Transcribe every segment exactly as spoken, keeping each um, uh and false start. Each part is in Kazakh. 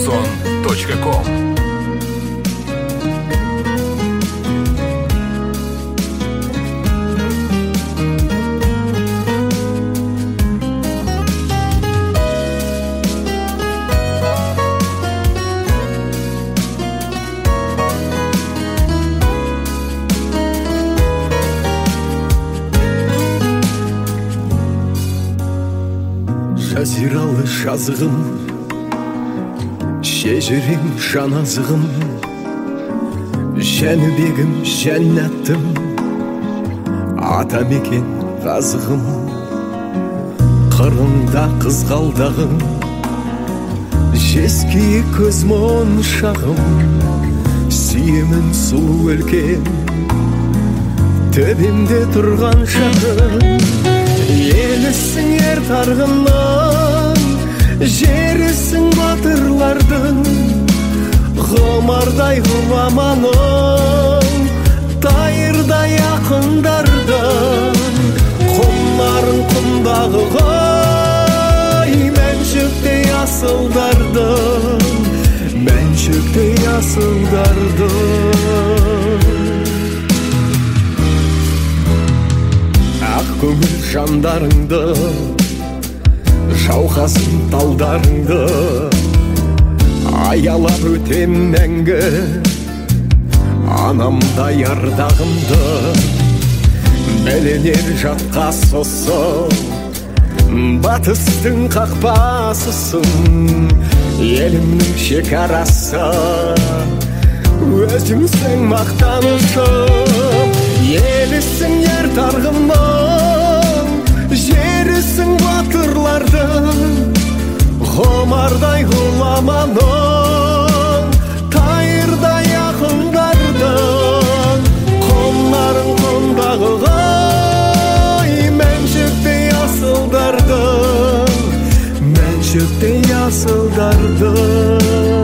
шансон точка ком. Жазиралы жазығым, шежірем жаназығым, жәнібегім жәннаттым, атамекен қазығым, қырында қызғалдағым, жеские көз моншағым, сүйемін сұлу өлкем, төбемде тұрған шағым. Елісің ер тарғыннан, жерісің батырлардың, ғұмардай ғұламаның, тайырдай ақындардан, құмарың құмдағы ғай, мәншүктей асылдардың, мәншүктей асылдардың. Ақ көңіл жандарыңды, жауқасын талдарыңды, аялап өтем мәңгі, анамдай ардағымды. Бәленер жатқа сосы, батыстың қақпасысың, елімнің шекарасы, өзіңсің мақтанышым. Елісің ер тарғымның, жерісің батырлардың, ғұмардай ғұламаның, тайырдай ақындардың, құмарың құмдағы ғай, мәншүктей асылдардың, мәншүктей асылдардың.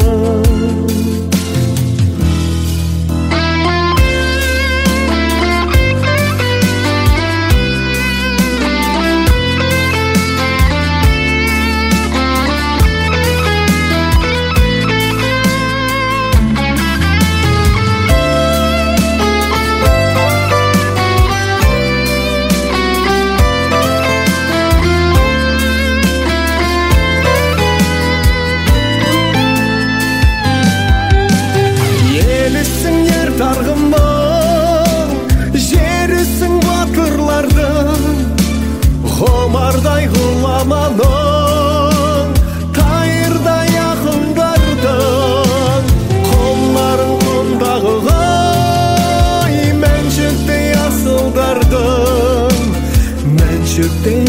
Ғұмардай ғұламаның, тайырдай ақындардың, құмарың құмдағы ғай, мәншүктей асылдардың, мәншүктей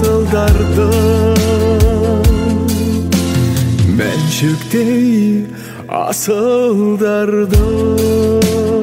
асылдардың, мәншүктей асылдардың.